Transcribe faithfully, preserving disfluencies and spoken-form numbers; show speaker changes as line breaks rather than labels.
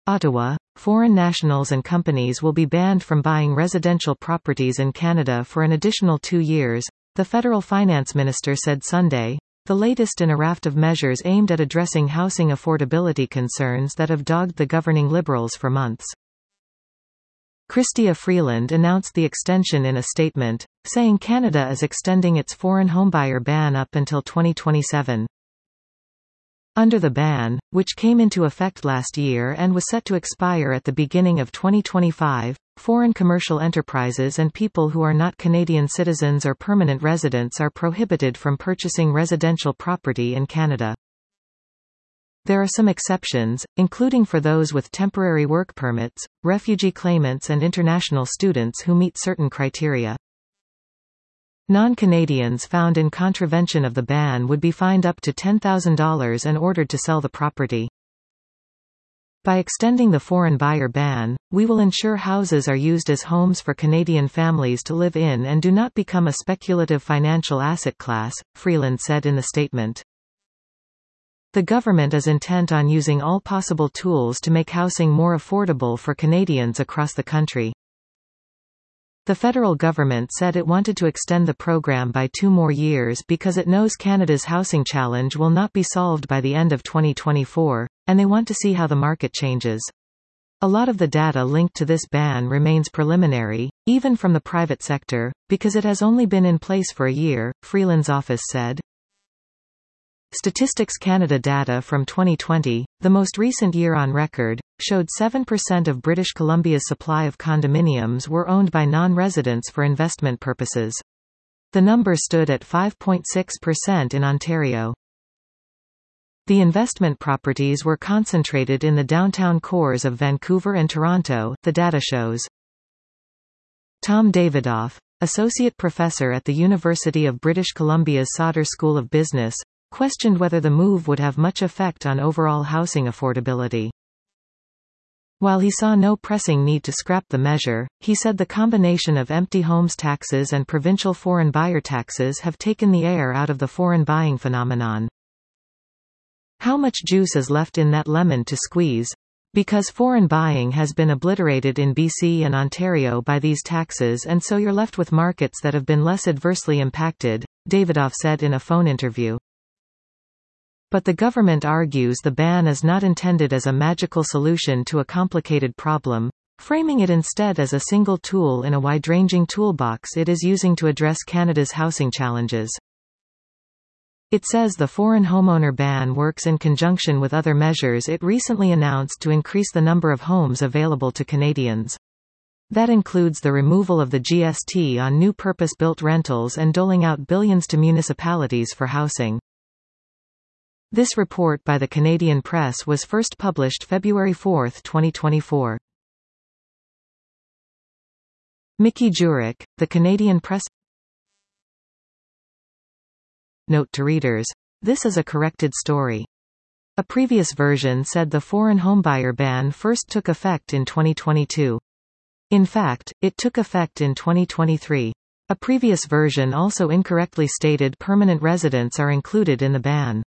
Ottawa, foreign nationals and companies will be banned from buying residential properties in Canada for an additional two years, the federal finance minister said Sunday, the latest in a raft of measures aimed at addressing housing affordability concerns that have dogged the governing Liberals for months. Chrystia Freeland announced the extension in a statement, saying Canada is extending its foreign homebuyer ban up until twenty twenty-seven. Under the ban, which came into effect last year and was set to expire at the beginning of twenty twenty-five, foreign commercial enterprises and people who are not Canadian citizens or permanent residents are prohibited from purchasing residential property in Canada. There are some exceptions, including for those with temporary work permits, refugee claimants and international students who meet certain criteria. Non-Canadians found in contravention of the ban would be fined up to ten thousand dollars and ordered to sell the property. By extending the foreign buyer ban, we will ensure houses are used as homes for Canadian families to live in and do not become a speculative financial asset class, Freeland said in the statement. The government is intent on using all possible tools to make housing more affordable for Canadians across the country. The federal government said it wanted to extend the program by two more years because it knows Canada's housing challenge will not be solved by the end of twenty twenty-four, and they want to see how the market changes. A lot of the data linked to this ban remains preliminary, even from the private sector, because it has only been in place for a year, Freeland's office said. Statistics Canada data from twenty twenty, the most recent year on record, showed seven percent of British Columbia's supply of condominiums were owned by non-residents for investment purposes. The number stood at five point six percent in Ontario. The investment properties were concentrated in the downtown cores of Vancouver and Toronto, the data shows. Tom Davidoff, associate professor at the University of British Columbia's Sauder School of Business, questioned whether the move would have much effect on overall housing affordability. While he saw no pressing need to scrap the measure, he said the combination of empty homes taxes and provincial foreign buyer taxes have taken the air out of the foreign buying phenomenon. How much juice is left in that lemon to squeeze? Because foreign buying has been obliterated in B C and Ontario by these taxes, and so you're left with markets that have been less adversely impacted, Davidoff said in a phone interview. But the government argues the ban is not intended as a magical solution to a complicated problem, framing it instead as a single tool in a wide-ranging toolbox it is using to address Canada's housing challenges. It says the foreign homeowner ban works in conjunction with other measures it recently announced to increase the number of homes available to Canadians. That includes the removal of the G S T on new purpose-built rentals and doling out billions to municipalities for housing. This report by the Canadian Press was first published February fourth, twenty twenty-four. Mickey Jurek, The Canadian Press. Note to readers. This is a corrected story. A previous version said the foreign homebuyer ban first took effect in twenty twenty-two. In fact, it took effect in twenty twenty-three. A previous version also incorrectly stated permanent residents are included in the ban.